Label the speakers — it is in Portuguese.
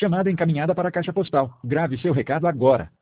Speaker 1: Chamada encaminhada para a caixa postal. Grave seu recado agora.